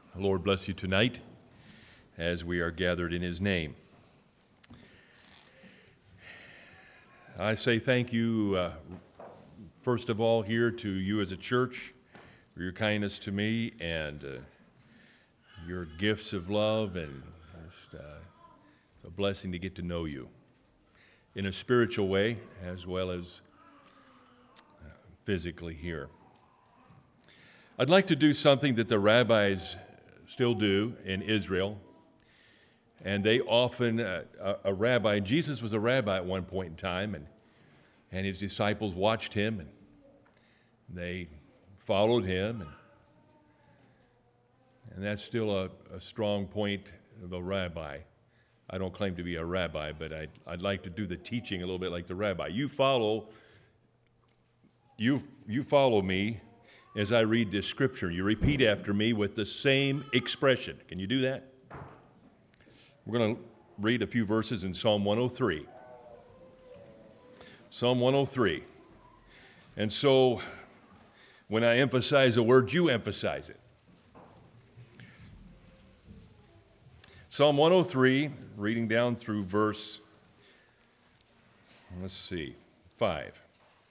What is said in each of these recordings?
Lord bless you tonight as we are gathered in His name. I say thank you, first of all, here to you as a church for your kindness to me and your gifts of love, and just a blessing to get to know you in a spiritual way as well as physically here. I'd like to do something that the rabbis still do in Israel, and they often, a rabbi, Jesus was a rabbi at one point in time, and his disciples watched him, and they followed him, and that's still a strong point of a rabbi. I don't claim to be a rabbi, but I'd like to do the teaching a little bit like the rabbi. You follow me as I read this scripture. You repeat after me with the same expression. Can you do that? We're going to read a few verses in Psalm 103. Psalm 103. And so when I emphasize a word, you emphasize it. Psalm 103, reading down through verse, 5.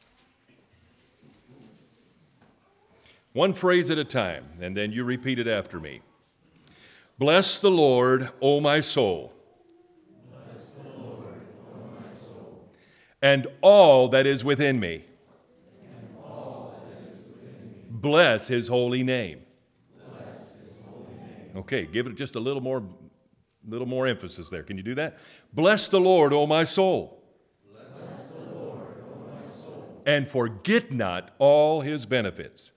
One phrase at a time, and then you repeat it after me. Bless the Lord, O my soul. Bless the Lord, O my soul. And all that is within me. And all that is within me. Bless His holy name. Bless His holy name. Okay, give it just a little more emphasis there. Can you do that? Bless the Lord, O my soul. Bless the Lord, O my soul. And forget not all His benefits.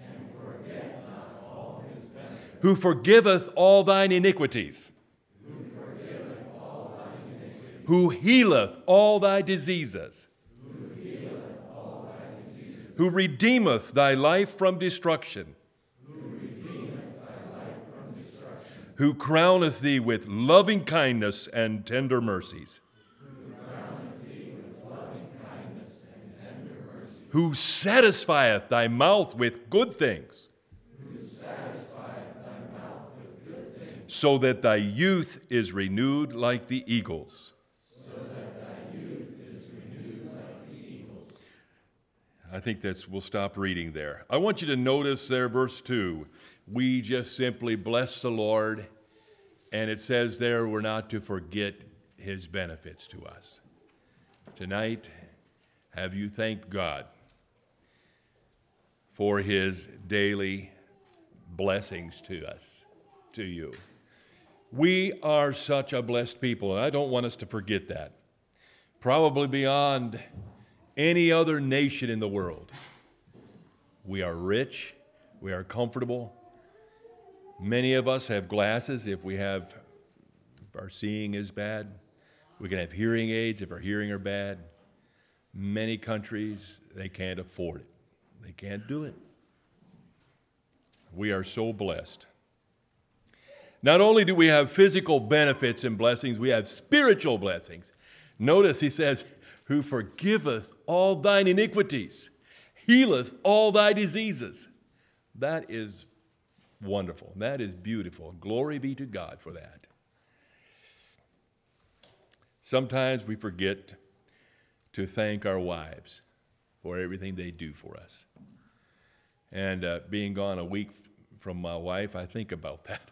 Who forgiveth all thine iniquities. Who healeth all thy diseases. Who redeemeth thy life from destruction. Who crowneth thee with loving kindness and tender mercies. Who satisfieth thy mouth with good things. So that thy youth is renewed like the eagles. I think we'll stop reading there. I want you to notice there, verse 2. We just simply bless the Lord, and it says there we're not to forget His benefits to us. Tonight, have you thanked God for His daily blessings to us, to you? We are such a blessed people, and I don't want us to forget that. Probably beyond any other nation in the world. We are rich. We are comfortable. Many of us have glasses if our seeing is bad. We can have hearing aids if our hearing are bad. Many countries, they can't afford it. They can't do it. We are so blessed. Not only do we have physical benefits and blessings, we have spiritual blessings. Notice he says, who forgiveth all thine iniquities, healeth all thy diseases. That is wonderful. That is beautiful. Glory be to God for that. Sometimes we forget to thank our wives for everything they do for us. And being gone a week from my wife, I think about that.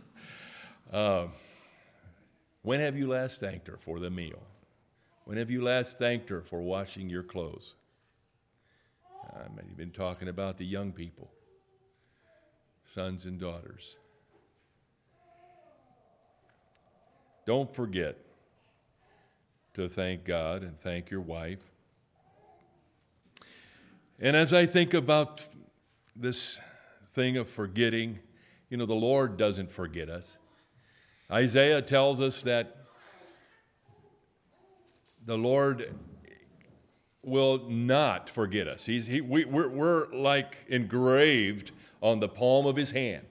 When have you last thanked her for the meal? When have you last thanked her for washing your clothes? I've been talking about the young people, sons and daughters. Don't forget to thank God and thank your wife. And as I think about this thing of forgetting, the Lord doesn't forget us. Isaiah tells us that the Lord will not forget us. We're like engraved on the palm of His hand.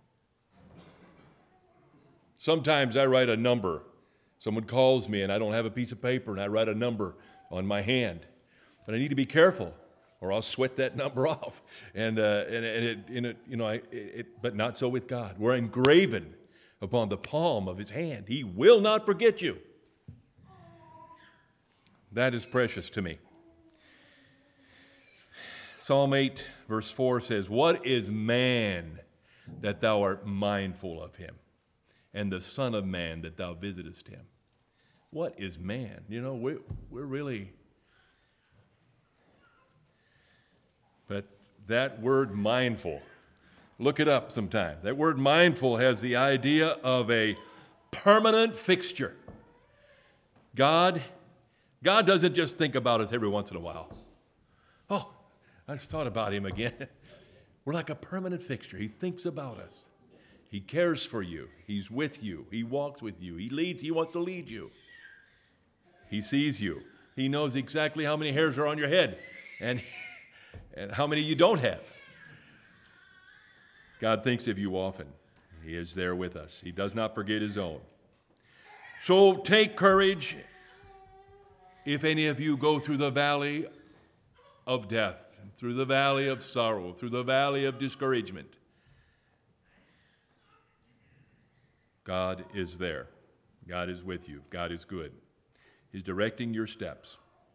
Sometimes I write a number. Someone calls me and I don't have a piece of paper and I write a number on my hand. But I need to be careful or I'll sweat that number off. But not so with God. We're engraven upon the palm of his hand. He will not forget you. That is precious to me. Psalm 8, verse 4 says, "What is man that thou art mindful of him, and the Son of Man that thou visitest him?" What is man? You know, we're really... But that word mindful, look it up sometime. That word mindful has the idea of a permanent fixture. God doesn't just think about us every once in a while. Oh, I just thought about him again. We're like a permanent fixture. He thinks about us. He cares for you. He's with you. He walks with you. He leads. He wants to lead you. He sees you. He knows exactly how many hairs are on your head and how many you don't have. God thinks of you often. He is there with us. He does not forget his own. So take courage if any of you go through the valley of death, through the valley of sorrow, through the valley of discouragement. God is there. God is with you. God is good. He's directing your steps.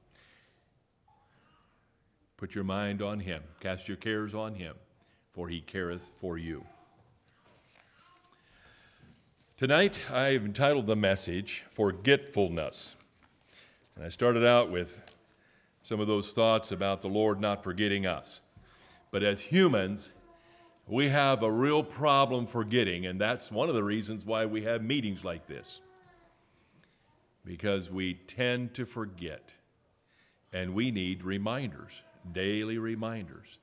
Put your mind on him. Cast your cares on him, for he careth for you. Tonight, I've entitled the message, Forgetfulness. And I started out with some of those thoughts about the Lord not forgetting us. But as humans, we have a real problem forgetting, and that's one of the reasons why we have meetings like this. Because we tend to forget, and we need reminders, daily reminders.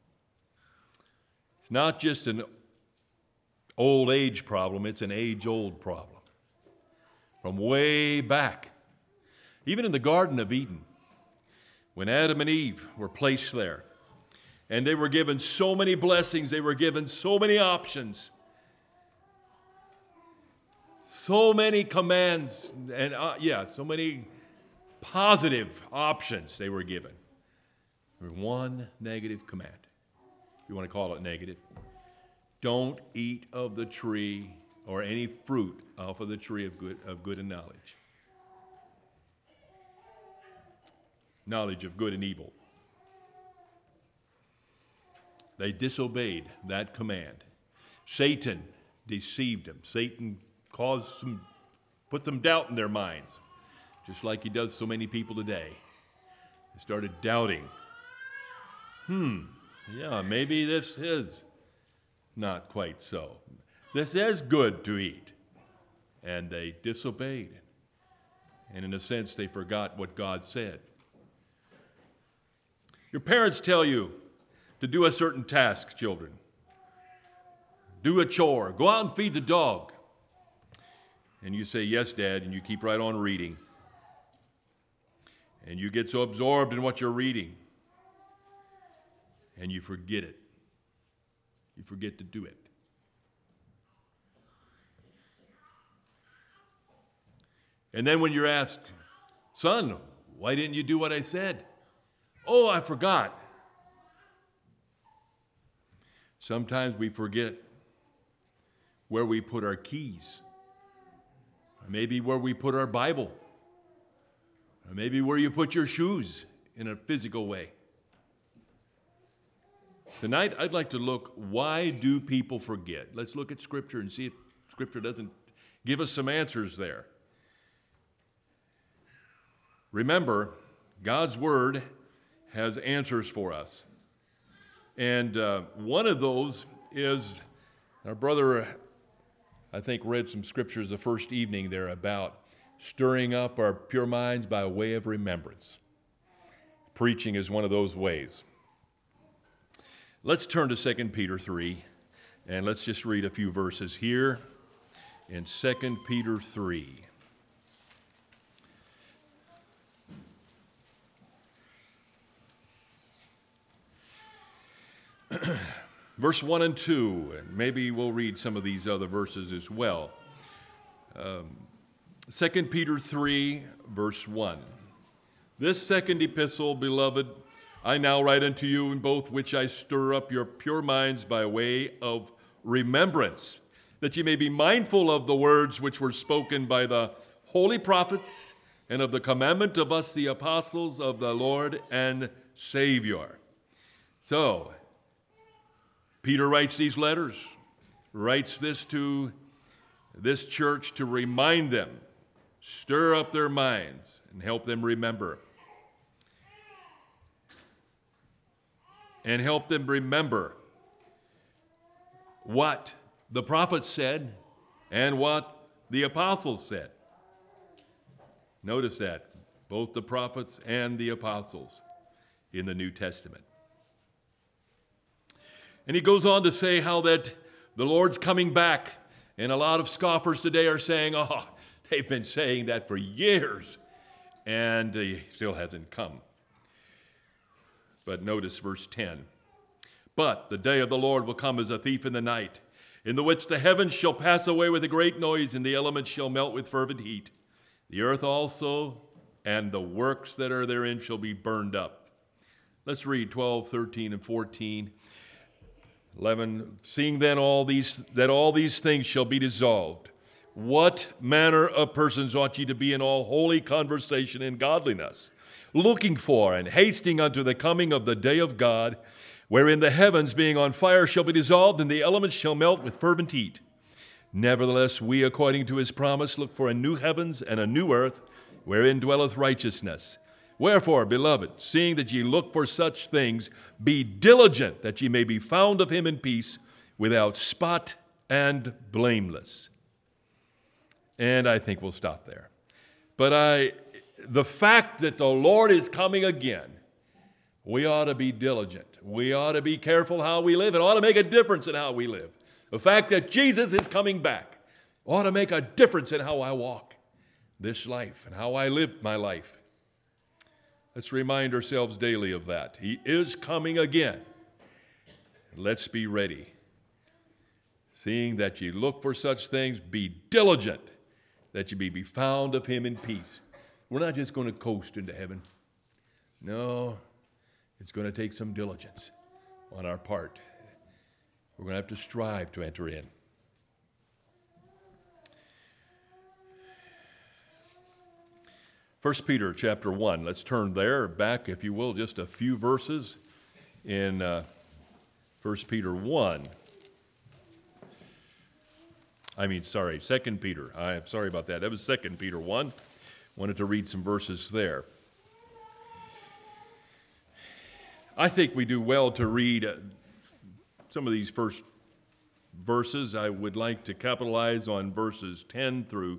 It's not just an old age problem, it's an age-old problem. From way back, even in the Garden of Eden, when Adam and Eve were placed there, and they were given so many blessings, they were given so many options, so many commands, and so many positive options they were given. There was one negative command, if you want to call it negative. Don't eat of the tree or any fruit off of the tree of good and knowledge. Knowledge of good and evil. They disobeyed that command. Satan deceived them. Satan put some doubt in their minds, just like he does so many people today. They started doubting. Maybe this is not quite so. This is good to eat. And they disobeyed. And in a sense, they forgot what God said. Your parents tell you to do a certain task, children. Do a chore. Go out and feed the dog. And you say, "Yes, Dad," and you keep right on reading. And you get so absorbed in what you're reading, and you forget it. You forget to do it. And then when you're asked, "Son, why didn't you do what I said?" "Oh, I forgot." Sometimes we forget where we put our keys, or maybe where we put our Bible, or maybe where you put your shoes in a physical way. Tonight, I'd like to look, why do people forget? Let's look at Scripture and see if Scripture doesn't give us some answers there. Remember, God's Word has answers for us. And one of those is, our brother, I think, read some scriptures the first evening there about stirring up our pure minds by way of remembrance. Preaching is one of those ways. Let's turn to 2 Peter 3, and let's just read a few verses here in 2 Peter 3. Verse 1 and 2, and maybe we'll read some of these other verses as well. 2 Peter 3, verse 1. This second epistle, beloved, I now write unto you in both which I stir up your pure minds by way of remembrance, that ye may be mindful of the words which were spoken by the holy prophets, and of the commandment of us the apostles of the Lord and Savior. So, Peter writes these letters, writes this to this church to remind them, stir up their minds, and help them remember. And help them remember what the prophets said and what the apostles said. Notice that, both the prophets and the apostles in the New Testament. And he goes on to say how that the Lord's coming back, and a lot of scoffers today are saying, oh, they've been saying that for years, and he still hasn't come. But notice verse 10. But the day of the Lord will come as a thief in the night, in the which the heavens shall pass away with a great noise, and the elements shall melt with fervent heat. The earth also and the works that are therein shall be burned up. Let's read 12, 13, and 14. 11, seeing then all these things shall be dissolved, what manner of persons ought ye to be in all holy conversation and godliness, looking for and hasting unto the coming of the day of God, wherein the heavens being on fire shall be dissolved, and the elements shall melt with fervent heat. Nevertheless, we, according to his promise, look for a new heavens and a new earth, wherein dwelleth righteousness. Wherefore, beloved, seeing that ye look for such things, be diligent that ye may be found of him in peace, without spot and blameless. And I think we'll stop there. But the fact that the Lord is coming again, we ought to be diligent. We ought to be careful how we live. It ought to make a difference in how we live. The fact that Jesus is coming back ought to make a difference in how I walk this life and how I live my life. Let's remind ourselves daily of that. He is coming again. Let's be ready. Seeing that ye look for such things, be diligent that ye be found of him in peace. We're not just going to coast into heaven. No, it's going to take some diligence on our part. We're going to have to strive to enter in. First Peter chapter 1. Let's turn there, back, if you will, just a few verses in 1 Peter 1. 2 Peter. I'm sorry about that. That was 2 Peter 1. Wanted to read some verses there. I think we do well to read some of these first verses. I would like to capitalize on verses 10 through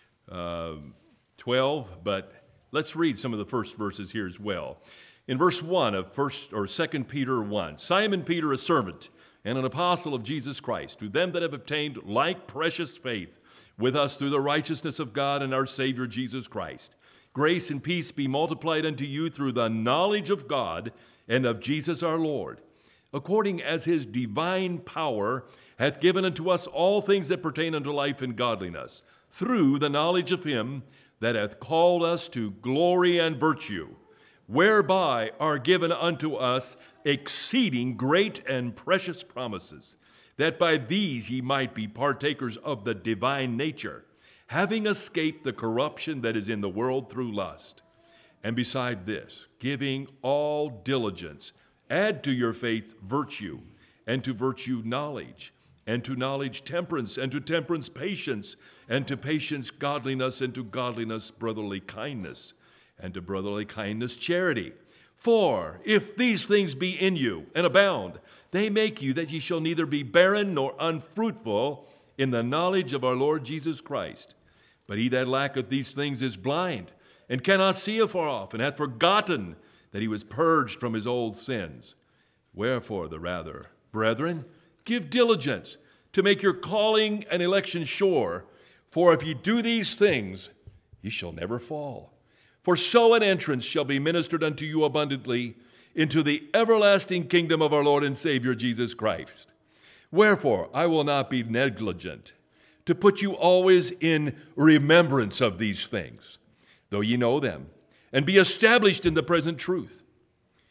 12, but let's read some of the first verses here as well. In verse 1 of 2 Peter 1, Simon Peter, a servant and an apostle of Jesus Christ, to them that have obtained like precious faith with us through the righteousness of God and our Savior Jesus Christ. Grace and peace be multiplied unto you through the knowledge of God and of Jesus our Lord, according as his divine power hath given unto us all things that pertain unto life and godliness, through the knowledge of him that hath called us to glory and virtue, whereby are given unto us exceeding great and precious promises, that by these ye might be partakers of the divine nature, having escaped the corruption that is in the world through lust. And beside this, giving all diligence, add to your faith virtue, and to virtue knowledge, and to knowledge temperance, and to temperance patience, and to patience godliness, and to godliness brotherly kindness, and to brotherly kindness charity. For if these things be in you and abound, they make you that ye shall neither be barren nor unfruitful in the knowledge of our Lord Jesus Christ. But he that lacketh these things is blind, and cannot see afar off, and hath forgotten that he was purged from his old sins. Wherefore the rather, brethren, give diligence to make your calling and election sure. For if ye do these things, ye shall never fall. For so an entrance shall be ministered unto you abundantly into the everlasting kingdom of our Lord and Savior Jesus Christ. Wherefore I will not be negligent to put you always in remembrance of these things, though ye know them, and be established in the present truth.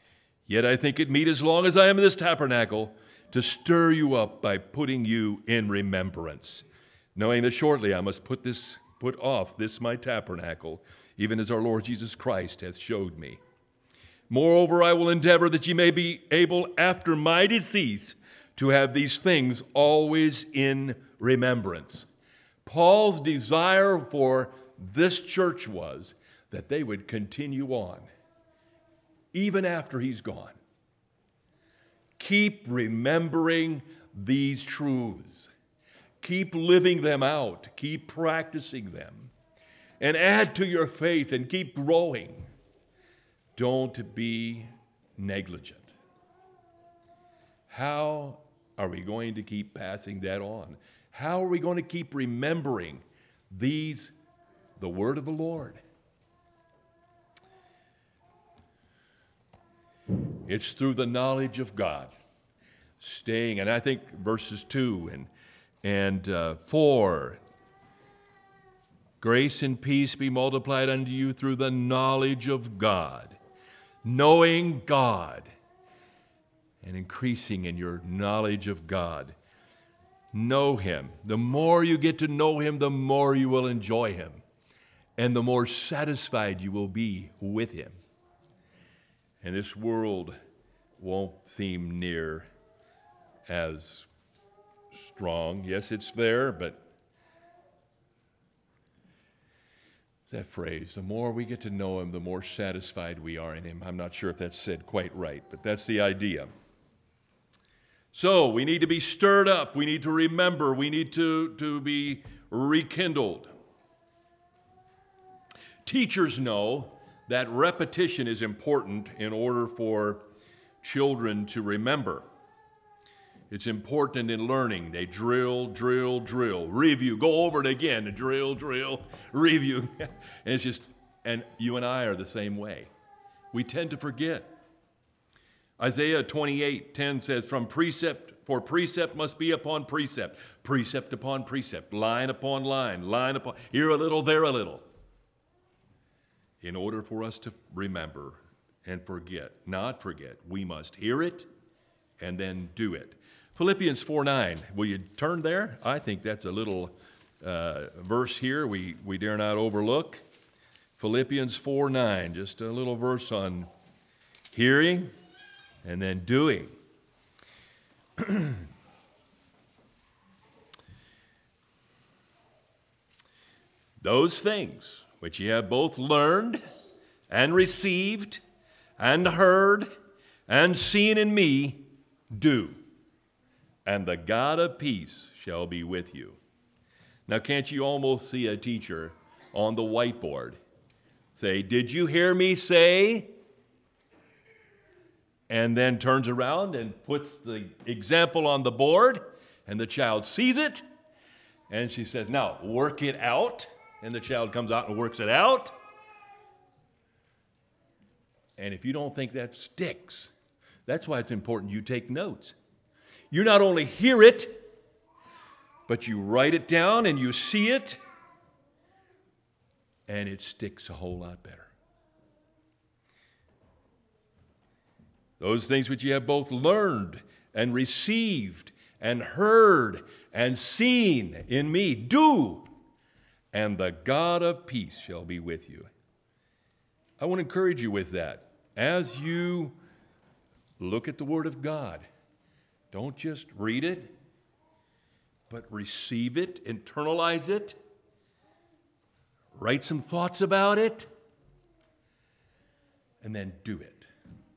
Yet I think it meet, as long as I am in this tabernacle, to stir you up by putting you in remembrance, knowing that shortly I must put off this my tabernacle, even as our Lord Jesus Christ hath showed me. Moreover, I will endeavor that ye may be able after my decease to have these things always in remembrance. Paul's desire for this church was that they would continue on, even after he's gone. Keep remembering these truths. Keep living them out. Keep practicing them. And add to your faith and keep growing. Don't be negligent. How are we going to keep passing that on? How are we going to keep remembering the word of the Lord? It's through the knowledge of God. Staying, and I think verses 2 and 4, grace and peace be multiplied unto you through the knowledge of God. Knowing God and increasing in your knowledge of God. Know Him. The more you get to know Him, the more you will enjoy Him. And the more satisfied you will be with Him. And this world won't seem near as strong. Yes, it's there, but that phrase, the more we get to know Him, the more satisfied we are in Him. I'm not sure if that's said quite right, but that's the idea. So we need to be stirred up. We need to remember. We need to be rekindled. Teachers know that repetition is important in order for children to remember. It's important in learning. They drill, review, go over it again, drill, review. And you and I are the same way. We tend to forget. Isaiah 28:10 says, for precept must be upon precept, precept upon precept, line upon line upon, here a little, there a little. In order for us to remember and not forget, we must hear it and then do it. Philippians 4:9, will you turn there? I think that's a little verse here we dare not overlook. Philippians 4:9, just a little verse on hearing and then doing. Those things which ye have both learned and received and heard and seen in me, do, and the God of peace shall be with you. Now, can't you almost see a teacher on the whiteboard say, did you hear me say? And then turns around and puts the example on the board, and the child sees it, and she says, now, work it out. And the child comes out and works it out. And if you don't think that sticks, that's why it's important you take notes. You not only hear it, but you write it down and you see it, and it sticks a whole lot better. Those things which you have both learned and received and heard and seen in me, do, and the God of peace shall be with you. I want to encourage you with that. As you look at the Word of God, don't just read it, but receive it, internalize it, write some thoughts about it, and then do it.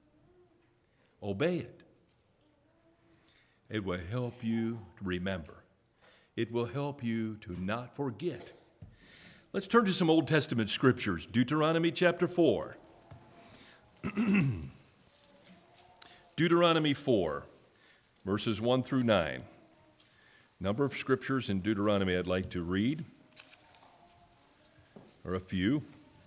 Obey it. It will help you to remember. It will help you to not forget. Let's turn to some Old Testament scriptures. Deuteronomy chapter 4. Deuteronomy 4, verses 1 through 9. Number of scriptures in Deuteronomy I'd like to read, or a few.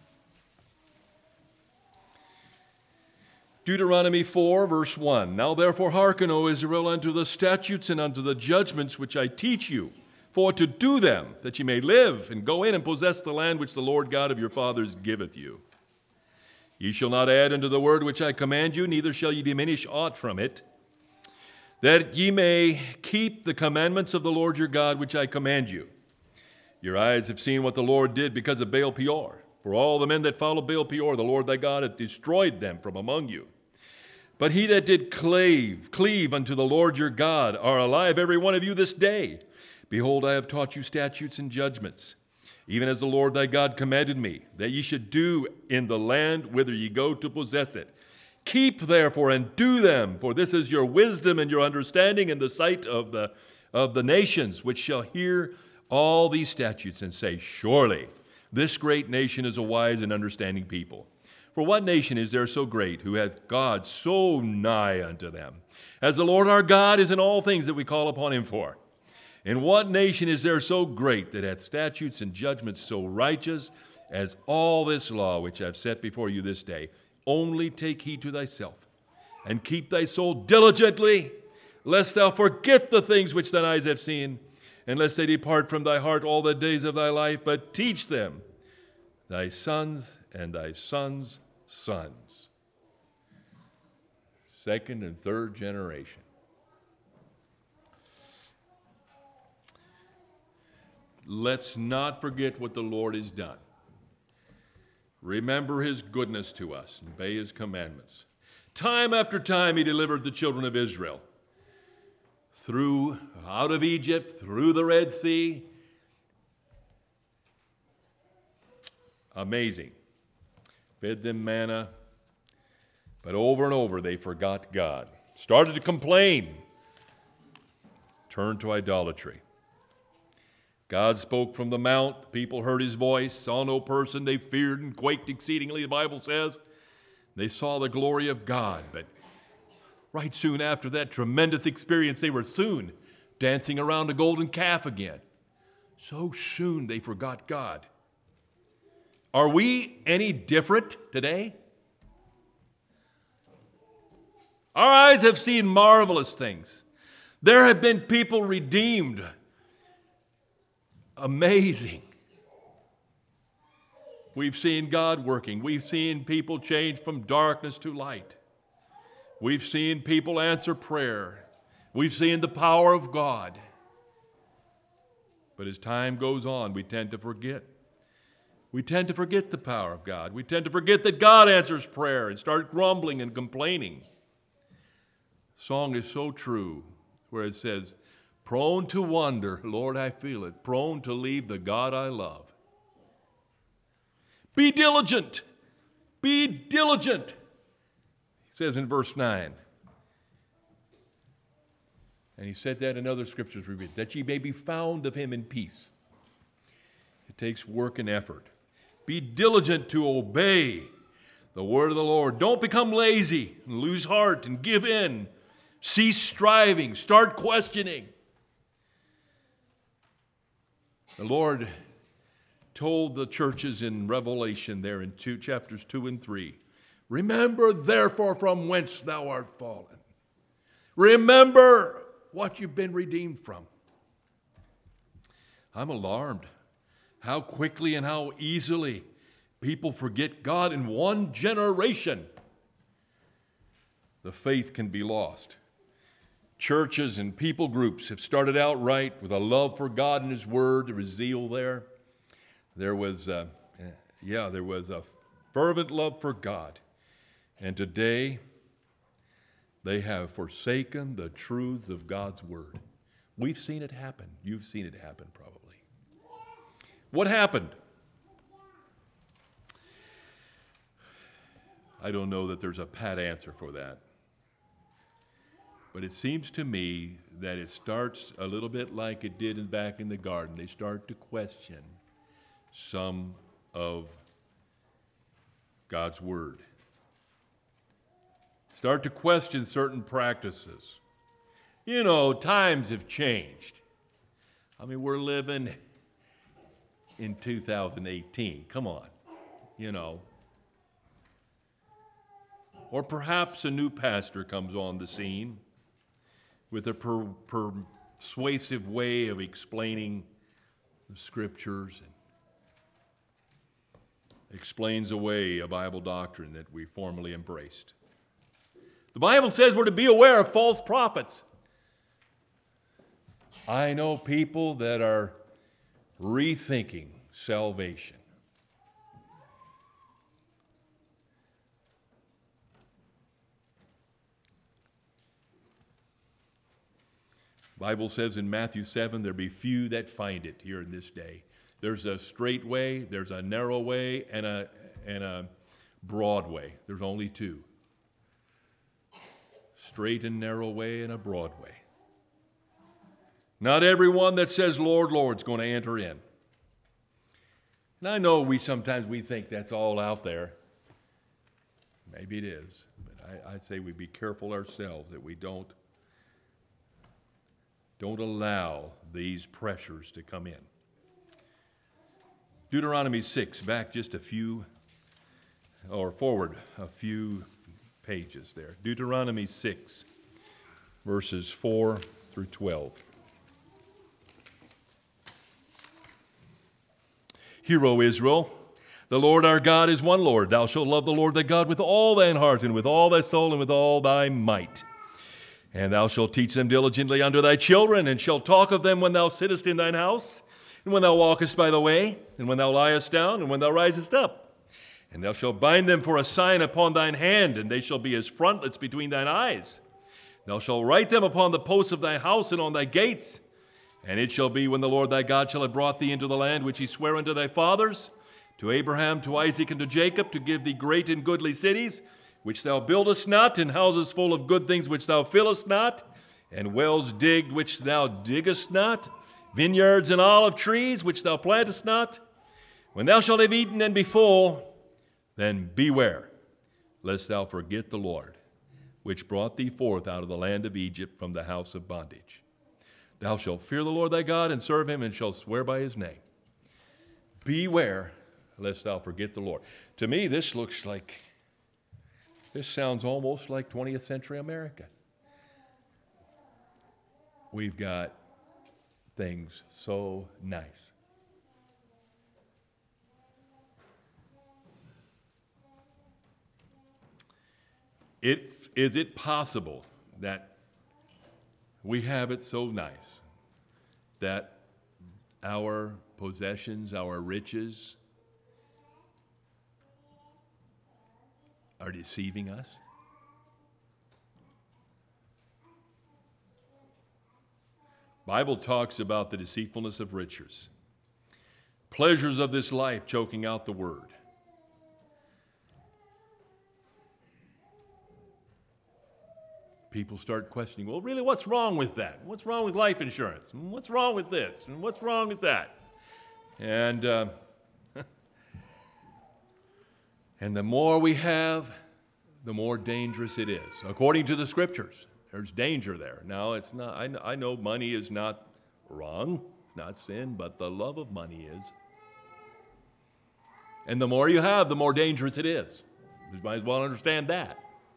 Deuteronomy 4, verse 1. Now therefore hearken, O Israel, unto the statutes and unto the judgments which I teach you, for to do them, that ye may live, and go in and possess the land which the Lord God of your fathers giveth you. Ye shall not add unto the word which I command you, neither shall ye diminish aught from it, that ye may keep the commandments of the Lord your God which I command you. Your eyes have seen what the Lord did because of Baal Peor. For all the men that follow Baal Peor, the Lord thy God hath destroyed them from among you. But he that did cleave unto the Lord your God, are alive every one of you this day. Behold, I have taught you statutes and judgments, even as the Lord thy God commanded me, that ye should do in the land whither ye go to possess it. Keep therefore and do them, for this is your wisdom and your understanding in the sight of the nations, which shall hear all these statutes and say, Surely this great nation is a wise and understanding people. For what nation is there so great, who hath God so nigh unto them, as the Lord our God is in all things that we call upon him for? And what nation is there so great, that hath statutes and judgments so righteous, as all this law which I have set before you this day? Only take heed to thyself, and keep thy soul diligently, lest thou forget the things which thine eyes have seen, and lest they depart from thy heart all the days of thy life, but teach them thy sons and thy sons' sons. Second and third generation. Let's not forget what the Lord has done. Remember his goodness to us and obey his commandments. Time after time he delivered the children of Israel out of Egypt, through the Red Sea. Amazing. Fed them manna, but over and over they forgot God. Started to complain. Turned to idolatry. God spoke from the mount. People heard his voice, saw no person. They feared and quaked exceedingly, the Bible says. They saw the glory of God, but right soon after that tremendous experience, they were soon dancing around a golden calf again. So soon they forgot God. Are we any different today? Our eyes have seen marvelous things. There have been people redeemed. Amazing. We've seen God working. We've seen people change from darkness to light. We've seen people answer prayer. We've seen the power of God. But as time goes on, we tend to forget. We tend to forget the power of God. We tend to forget that God answers prayer and start grumbling and complaining. The song is so true, where it says, prone to wander, Lord, I feel it, prone to leave the God I love. Be diligent. Be diligent. He says in verse 9. And he said that in other scriptures we read, that ye may be found of him in peace. It takes work and effort. Be diligent to obey the word of the Lord. Don't become lazy and lose heart and give in. Cease striving. Start questioning. The Lord told the churches in Revelation there in chapters 2 and 3, remember therefore from whence thou art fallen. Remember what you've been redeemed from. I'm alarmed how quickly and how easily people forget God in one generation. The faith can be lost. Churches and people groups have started out right with a love for God and his word. There was zeal there. There was a fervent love for God. And today, they have forsaken the truths of God's word. We've seen it happen. You've seen it happen probably. What happened? I don't know that there's a pat answer for that. But it seems to me that it starts a little bit like it did back in the garden. They start to question some of God's word. Start to question certain practices. You know, times have changed. I mean, we're living in 2018. Come on, you know. Or perhaps a new pastor comes on the scene with a persuasive way of explaining the scriptures. explains away a Bible doctrine that we formerly embraced. The Bible says we're to be aware of false prophets. I know people that are rethinking salvation. The Bible says in Matthew 7, there be few that find it here in this day. There's a straight way, there's a narrow way, and a broad way. There's only two. Straight and narrow way and a broad way. Not everyone that says, Lord, Lord, is going to enter in. And I know sometimes we think that's all out there. Maybe it is. But I'd say we be careful ourselves that we don't allow these pressures to come in. Deuteronomy 6, back just forward a few pages there. Deuteronomy 6, verses 4 through 12. Hear, O Israel, the Lord our God is one Lord. Thou shalt love the Lord thy God with all thine heart, and with all thy soul, and with all thy might. And thou shalt teach them diligently unto thy children, and shalt talk of them when thou sittest in thine house, and when thou walkest by the way, and when thou liest down, and when thou risest up. And thou shalt bind them for a sign upon thine hand, and they shall be as frontlets between thine eyes. Thou shalt write them upon the posts of thy house and on thy gates. And it shall be when the Lord thy God shall have brought thee into the land which he sware unto thy fathers, to Abraham, to Isaac, and to Jacob, to give thee great and goodly cities, which thou buildest not, and houses full of good things which thou fillest not, and wells digged which thou diggest not, vineyards and olive trees which thou plantest not. When thou shalt have eaten and be full, then beware, lest thou forget the Lord, which brought thee forth out of the land of Egypt from the house of bondage. Thou shalt fear the Lord thy God, and serve him, and shalt swear by his name. Beware, lest thou forget the Lord. To me, this sounds almost like 20th century America. We've got things so nice. Is it possible that we have it so nice that our possessions, our riches are deceiving us? Bible talks about the deceitfulness of riches, pleasures of this life choking out the word. People start questioning, well, really, what's wrong with that? What's wrong with life insurance? What's wrong with this? And what's wrong with that? And and the more we have, the more dangerous it is. According to the Scriptures, there's danger there. Now, it's not. I know money is not wrong, it's not sin, but the love of money is. And the more you have, the more dangerous it is. You might as well understand that.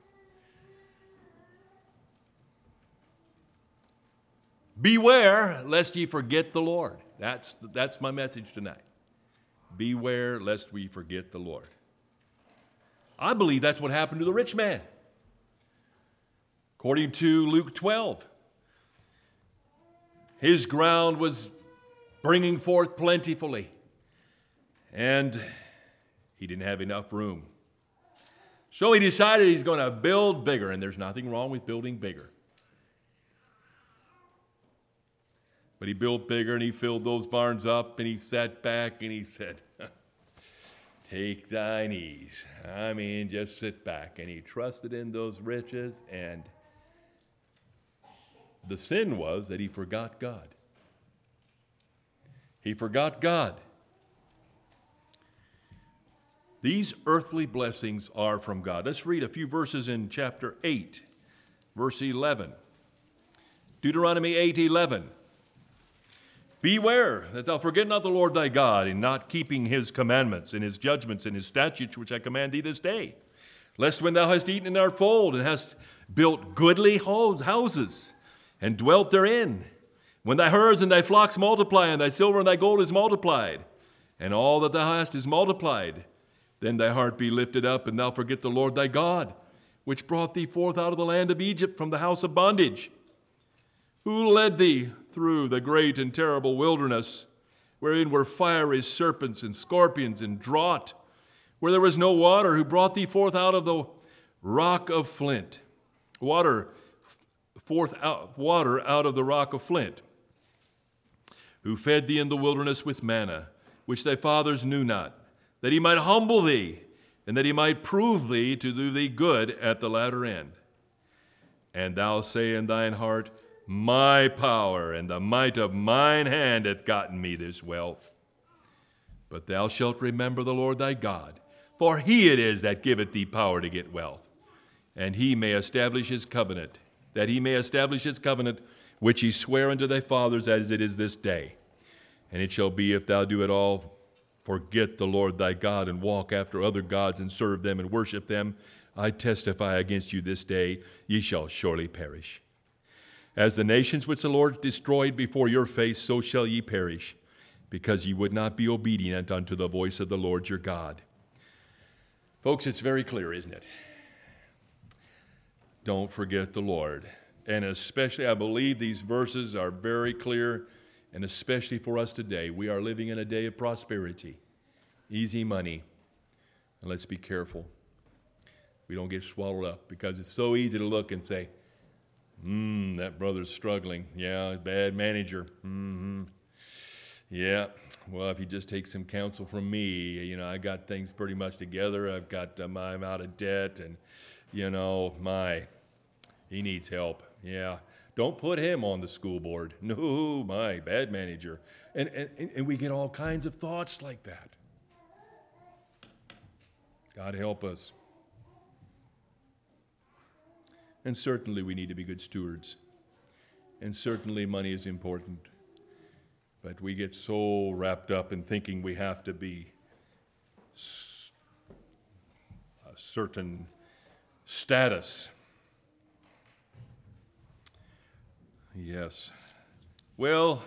Beware lest ye forget the Lord. That's my message tonight. Beware lest we forget the Lord. I believe that's what happened to the rich man. According to Luke 12, his ground was bringing forth plentifully, and he didn't have enough room. So he decided he's going to build bigger, and there's nothing wrong with building bigger. But he built bigger, and he filled those barns up, and he sat back, and he said, take thine ease. I mean, just sit back. And he trusted in those riches, and the sin was that he forgot God. He forgot God. These earthly blessings are from God. Let's read a few verses in chapter 8, verse 11. Deuteronomy 8:11. Beware that thou forget not the Lord thy God, in not keeping his commandments and his judgments and his statutes which I command thee this day. Lest when thou hast eaten and art full, and hast built goodly houses, and dwelt therein, when thy herds and thy flocks multiply, and thy silver and thy gold is multiplied, and all that thou hast is multiplied, Then thy heart be lifted up, and thou forget the Lord thy God, which brought thee forth out of the land of Egypt from the house of bondage, who led thee through the great and terrible wilderness, wherein were fiery serpents and scorpions and drought, where there was no water, who brought thee forth out of the rock of flint, water out of the rock of flint, who fed thee in the wilderness with manna, which thy fathers knew not, that he might humble thee, and that he might prove thee to do thee good at the latter end. And thou say in thine heart, my power and the might of mine hand hath gotten me this wealth. But thou shalt remember the Lord thy God, for he it is that giveth thee power to get wealth, and he may establish his covenant, which he sware unto thy fathers as it is this day. And it shall be, if thou do at all forget the Lord thy God, and walk after other gods, and serve them and worship them, I testify against you this day, ye shall surely perish. As the nations which the Lord destroyed before your face, so shall ye perish, because ye would not be obedient unto the voice of the Lord your God. Folks, it's very clear, isn't it? Don't forget the Lord. And especially, I believe these verses are very clear, and especially for us today. We are living in a day of prosperity, easy money. And let's be careful we don't get swallowed up, because it's so easy to look and say, that brother's struggling. Yeah, bad manager. Yeah, well, if you just take some counsel from me, I got things pretty much together. I'm out of debt, and, he needs help. Yeah, don't put him on the school board. No, my bad manager. And we get all kinds of thoughts like that. God help us. And certainly we need to be good stewards. And certainly money is important. But we get so wrapped up in thinking we have to be a certain status. Yes. Well,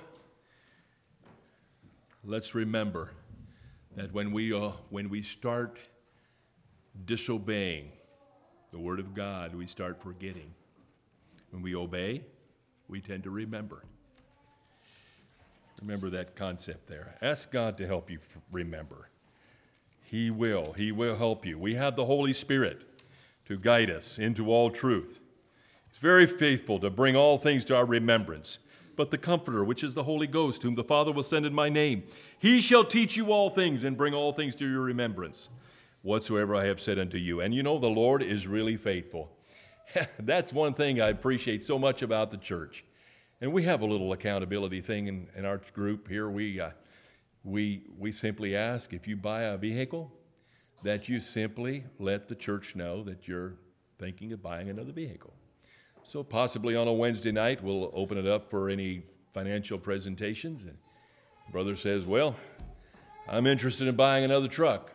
let's remember that when we start disobeying the Word of God, we start forgetting. When we obey, we tend to remember. Remember that concept there. Ask God to help you remember. He will. He will help you. We have the Holy Spirit to guide us into all truth. He's very faithful to bring all things to our remembrance. But the Comforter, which is the Holy Ghost, whom the Father will send in my name, he shall teach you all things and bring all things to your remembrance, whatsoever I have said unto you. And the Lord is really faithful. That's one thing I appreciate so much about the church. And we have a little accountability thing in our group here. We simply ask, if you buy a vehicle, that you simply let the church know that you're thinking of buying another vehicle. So possibly on a Wednesday night, we'll open it up for any financial presentations. And the brother says, well, I'm interested in buying another truck.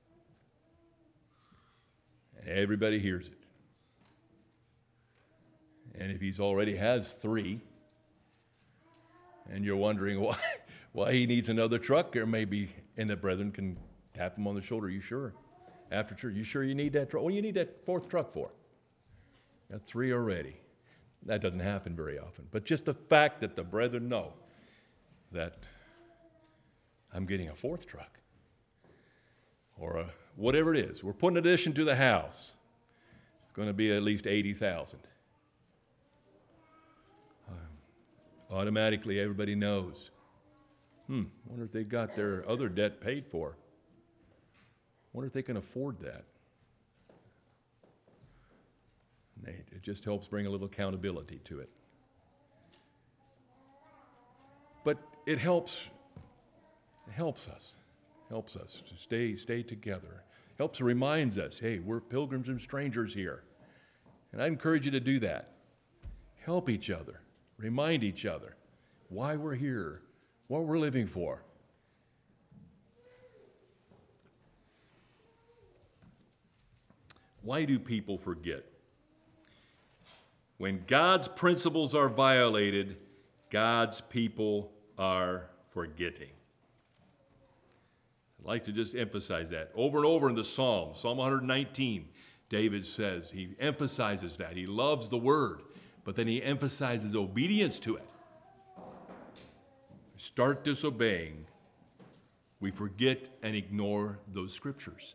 And everybody hears it. And if he's already has 3, and you're wondering why he needs another truck, there may be, and the brethren can tap him on the shoulder. You sure? After church, you sure you need that truck? What do you need that 4th truck for? Got 3 already. That doesn't happen very often. But just the fact that the brethren know that I'm getting a 4th truck, or whatever it is, we're putting an addition to the house. It's going to be at least $80,000. Automatically, everybody knows. Wonder if they got their other debt paid for. Wonder if they can afford that. It just helps bring a little accountability to it. But it helps us to stay together. Helps reminds us, hey, we're pilgrims and strangers here. And I encourage you to do that. Help each other. Remind each other why we're here, what we're living for. Why do people forget? When God's principles are violated, God's people are forgetting. I'd like to just emphasize that. Over and over in the Psalms, Psalm 119, David says, he emphasizes that. He loves the Word, but then he emphasizes obedience to it. We start disobeying, we forget and ignore those Scriptures.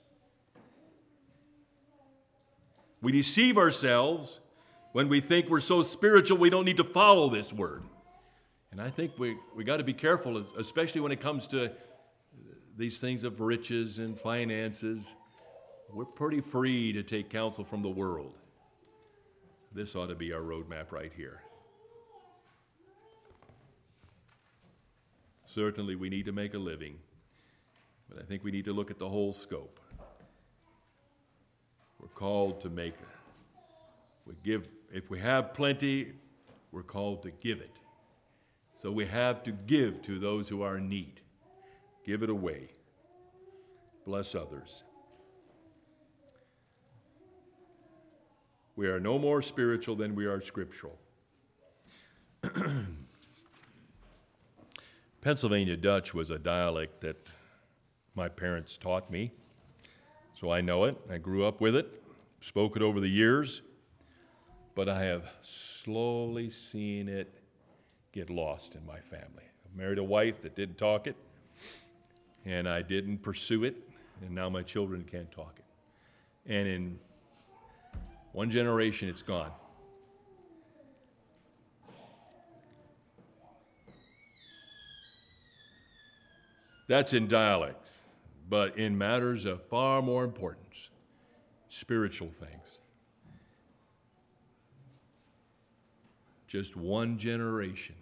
We deceive ourselves when we think we're so spiritual we don't need to follow this Word. And I think we got to be careful, especially when it comes to these things of riches and finances. We're pretty free to take counsel from the world. This ought to be our roadmap right here. Certainly we need to make a living, but I think we need to look at the whole scope. We're called to make, if we have plenty, we're called to give it. So we have to give to those who are in need. Give it away. Bless others. We are no more spiritual than we are scriptural. Pennsylvania Dutch was a dialect that my parents taught me, so I know it. I grew up with it, spoke it over the years, but I have slowly seen it get lost in my family. I married a wife that didn't talk it, and I didn't pursue it, and now my children can't talk it. And in one generation, it's gone. That's in dialect, but in matters of far more importance, spiritual things. Just one generation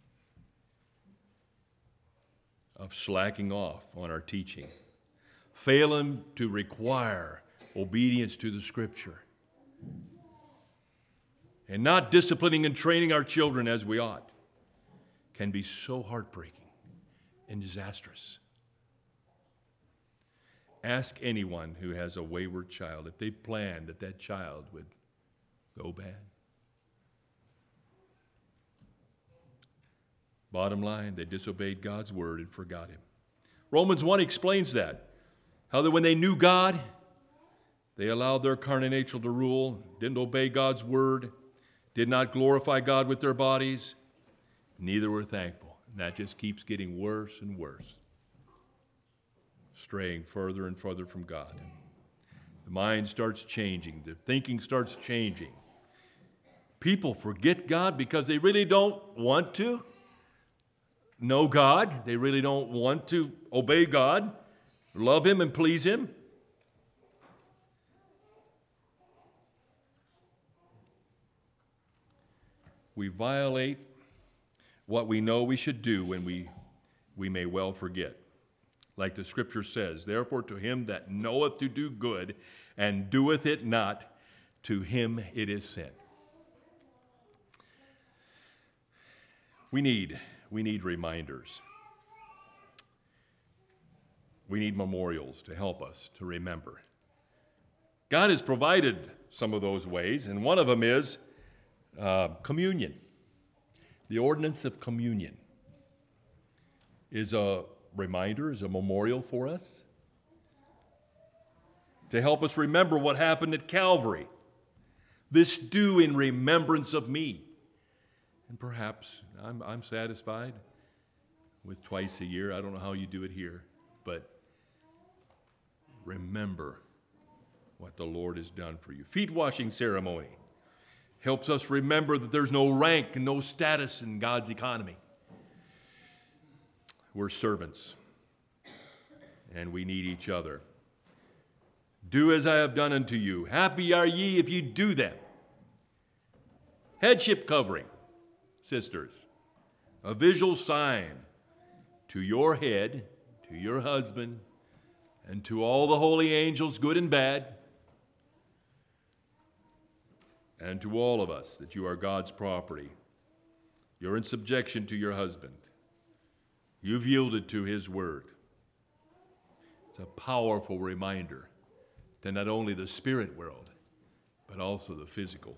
of slacking off on our teaching, failing to require obedience to the Scripture, and not disciplining and training our children as we ought, can be so heartbreaking and disastrous. Ask anyone who has a wayward child if they planned that that child would go bad. Bottom line, they disobeyed God's word and forgot Him. Romans 1 explains that. How that when they knew God, they allowed their carnal nature to rule, didn't obey God's word, did not glorify God with their bodies, neither were thankful. And that just keeps getting worse and worse, straying further and further from God. The mind starts changing. The thinking starts changing. People forget God because they really don't want to know God. They really don't want to obey God, love Him, and please Him. We violate what we know we should do when we may well forget. Like the Scripture says, therefore to him that knoweth to do good and doeth it not, to him it is sin. We need reminders. We need memorials to help us to remember. God has provided some of those ways, and one of them is communion. The ordinance of communion is a reminder, is a memorial for us to help us remember what happened at Calvary. This do in remembrance of me. And perhaps I'm satisfied with twice a year. I don't know how you do it here, but remember what the Lord has done for you. Feet washing ceremony helps us remember that there's no rank and no status in God's economy. We're servants, and we need each other. Do as I have done unto you. Happy are ye if you do them. Headship covering, sisters, a visual sign to your head, to your husband, and to all the holy angels, good and bad, and to all of us, that you are God's property. You're in subjection to your husband. You've yielded to his word. It's a powerful reminder to not only the spirit world, but also the physical.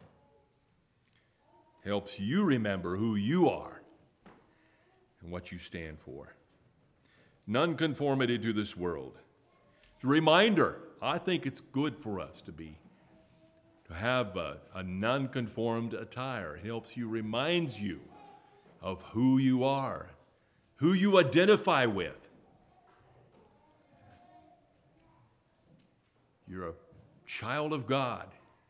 Helps you remember who you are and what you stand for. nonconformity to this world. It's a reminder. I think it's good for us to have a nonconformed attire. It helps you, reminds you of who you are, who you identify with. You're a child of God.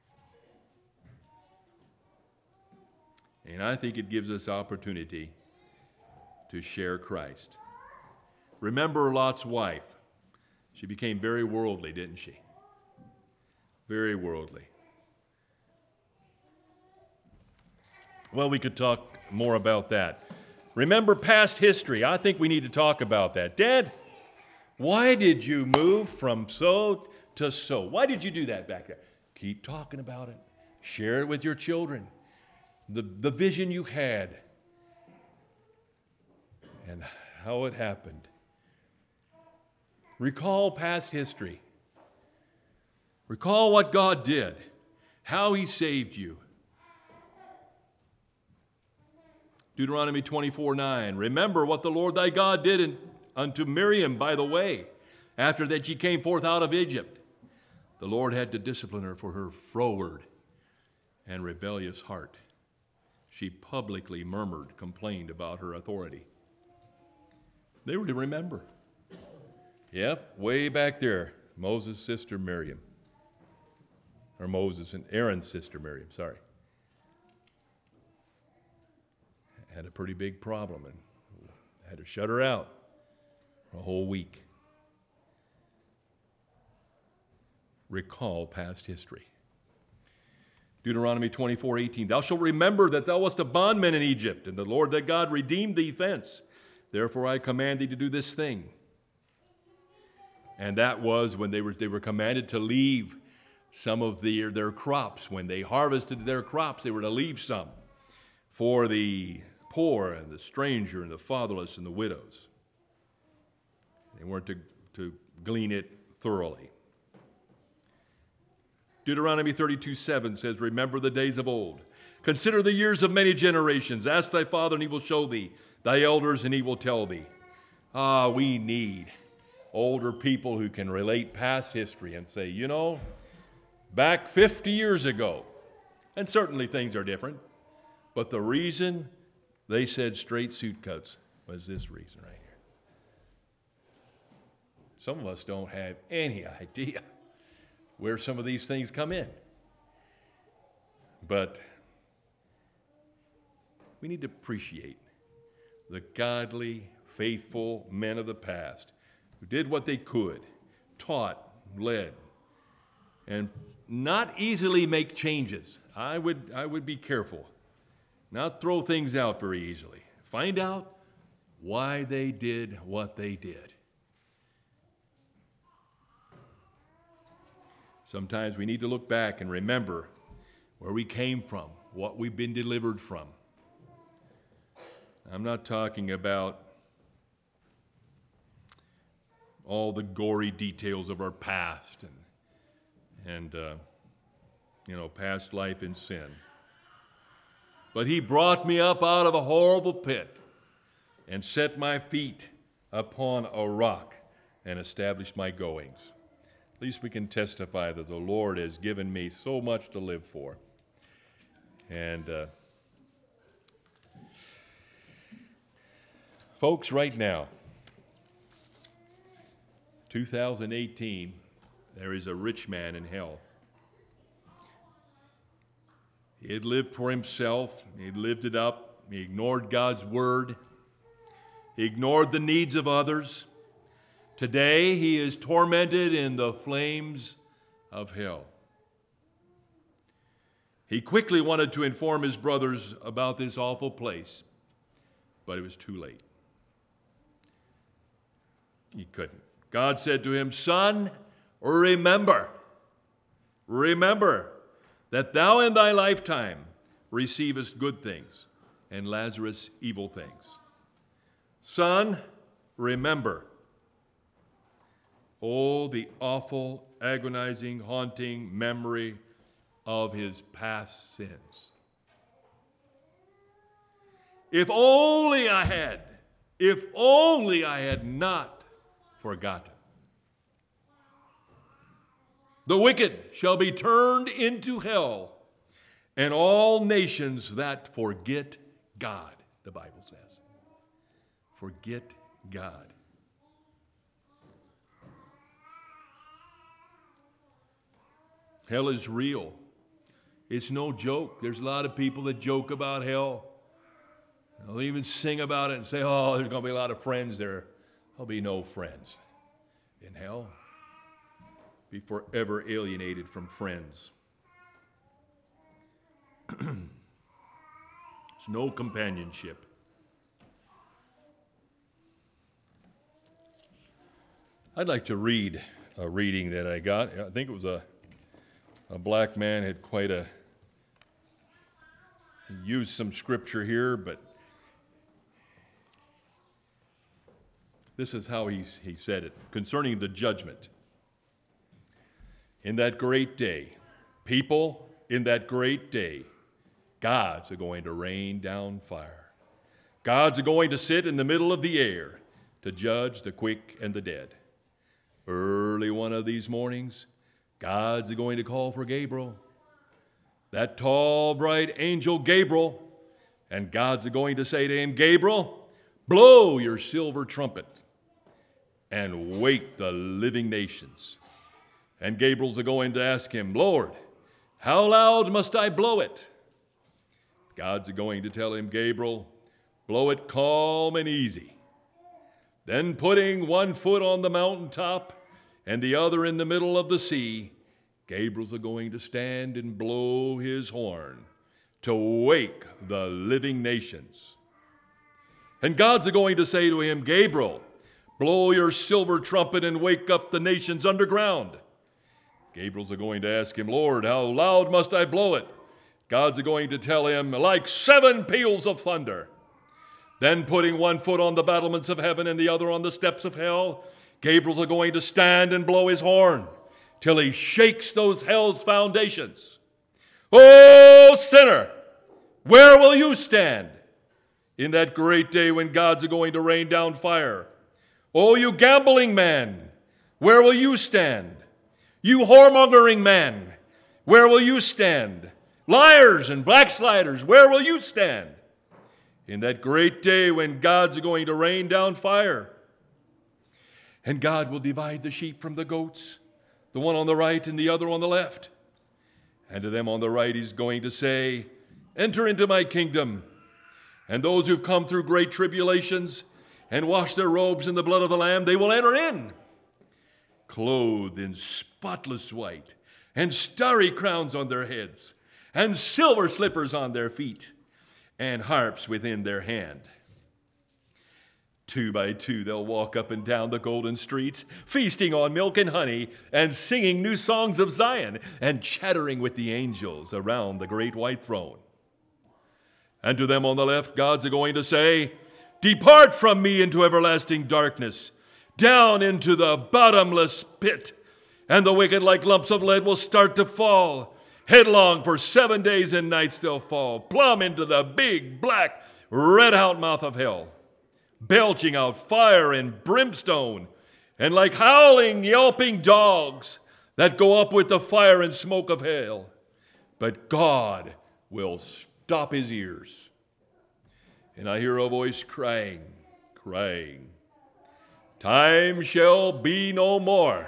And I think it gives us opportunity to share Christ. Remember Lot's wife. She became very worldly, didn't she? Very worldly. Well, we could talk more about that. Remember past history. I think we need to talk about that. Dad, why did you move from so to so? Why did you do that back there? Keep talking about it. Share it with your children. The vision you had and how it happened. Recall past history. Recall what God did, how He saved you. Deuteronomy 24:9. Remember what the Lord thy God did unto Miriam by the way, after that she came forth out of Egypt. The Lord had to discipline her for her froward and rebellious heart. She publicly murmured, complained about her authority. They were to remember. Yep, way back there, Moses' sister Miriam. Or Moses and Aaron's sister Miriam, sorry. Had a pretty big problem and had to shut her out for a whole week. Recall past history. Deuteronomy 24:18. Thou shalt remember that thou wast a bondman in Egypt, and the Lord thy God redeemed thee thence. Therefore I command thee to do this thing. And that was when they were commanded to leave some of their crops. When they harvested their crops, they were to leave some for the poor and the stranger and the fatherless and the widows. They weren't to glean it thoroughly. Deuteronomy 32:7 says, remember the days of old. Consider the years of many generations. Ask thy father, and he will show thee. Thy elders, and he will tell thee. We need older people who can relate past history and say, you know, back 50 years ago, and certainly things are different, but the reason they said straight suit coats was this reason right here. Some of us don't have any idea where some of these things come in. But we need to appreciate the godly, faithful men of the past who did what they could, taught, led, and not easily make changes. I would be careful, not throw things out very easily. Find out why they did what they did. Sometimes we need to look back and remember where we came from, what we've been delivered from. I'm not talking about all the gory details of our past and past life in sin. But He brought me up out of a horrible pit and set my feet upon a rock and established my goings. At least we can testify that the Lord has given me so much to live for. And folks, right now, 2018, there is a rich man in hell. He had lived for himself. He had lived it up. He ignored God's word. He ignored the needs of others. Today, he is tormented in the flames of hell. He quickly wanted to inform his brothers about this awful place, but it was too late. He couldn't. God said to him, son, remember that thou in thy lifetime receivest good things, and Lazarus evil things. Son, remember. Oh, the awful, agonizing, haunting memory of his past sins. If only I had not forgotten. The wicked shall be turned into hell, and all nations that forget God, the Bible says. Forget God. Hell is real. It's no joke. There's a lot of people that joke about hell. They'll even sing about it and say, oh, there's going to be a lot of friends there. There'll be no friends in hell. Be forever alienated from friends. There's no companionship. I'd like to read a reading that I got. I think it was a black man had he used some scripture here, but this is how he said it concerning the judgment. In that great day, people, in that great day, God's going to rain down fire. God's going to sit in the middle of the air to judge the quick and the dead. Early one of these mornings, God's going to call for Gabriel, that tall, bright angel Gabriel, and God's going to say to him, Gabriel, blow your silver trumpet and wake the living nations. And Gabriel's going to ask him, Lord, how loud must I blow it? God's going to tell him, Gabriel, blow it calm and easy. Then putting one foot on the mountaintop and the other in the middle of the sea, Gabriel's going to stand and blow his horn to wake the living nations. And God's going to say to him, Gabriel, blow your silver trumpet and wake up the nations underground. Gabriel's going to ask him, Lord, how loud must I blow it? God's going to tell him, like 7 peals of thunder. Then putting one foot on the battlements of heaven and the other on the steps of hell, Gabriel's going to stand and blow his horn till he shakes those hell's foundations. Oh, sinner, where will you stand in that great day when God's going to rain down fire? Oh, you gambling man, where will you stand? You whoremongering man, where will you stand? Liars and backsliders, where will you stand? In that great day when God's going to rain down fire. And God will divide the sheep from the goats, the one on the right and the other on the left. And to them on the right he's going to say, enter into my kingdom. And those who've come through great tribulations and washed their robes in the blood of the Lamb, they will enter in, clothed in spotless white, and starry crowns on their heads, and silver slippers on their feet, and harps within their hand. 2 by 2 they'll walk up and down the golden streets, feasting on milk and honey, and singing new songs of Zion, and chattering with the angels around the great white throne. And to them on the left, God's going to say, depart from me into everlasting darkness, down into the bottomless pit, and the wicked like lumps of lead will start to fall. Headlong for 7 days and nights they'll fall, plumb into the big, black, red-out mouth of hell, belching out fire and brimstone, and like howling, yelping dogs that go up with the fire and smoke of hell. But God will stop his ears. And I hear a voice crying, time shall be no more.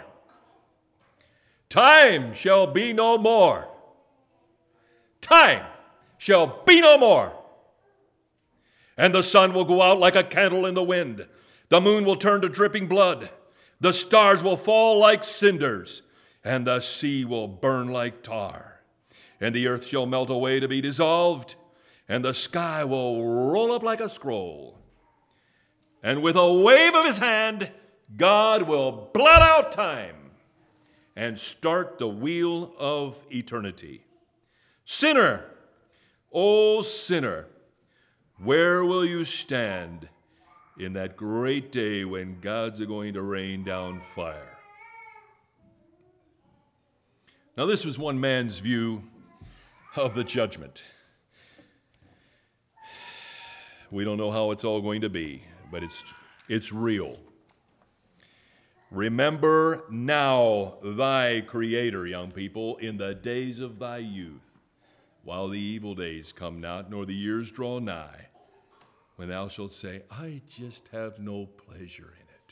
Time shall be no more. Time shall be no more. And the sun will go out like a candle in the wind. The moon will turn to dripping blood. The stars will fall like cinders, and the sea will burn like tar. And the earth shall melt away to be dissolved, and the sky will roll up like a scroll. And with a wave of his hand, God will blot out time and start the wheel of eternity. Sinner, oh sinner, where will you stand in that great day when God's going to rain down fire? Now, this was one man's view of the judgment. We don't know how it's all going to be, but it's real. Remember now thy Creator, young people, in the days of thy youth, while the evil days come not, nor the years draw nigh, when thou shalt say, I just have no pleasure in it.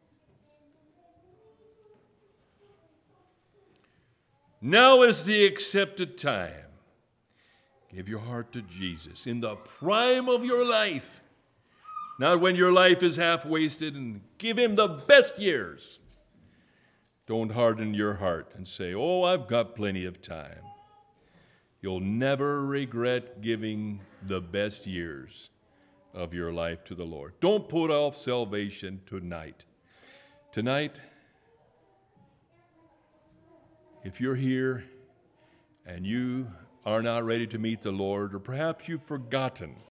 Now is the accepted time. Give your heart to Jesus in the prime of your life, not when your life is half wasted, and give him the best years. Don't harden your heart and say, oh, I've got plenty of time. You'll never regret giving the best years of your life to the Lord. Don't put off salvation tonight. Tonight, if you're here and you are not ready to meet the Lord, or perhaps you've forgotten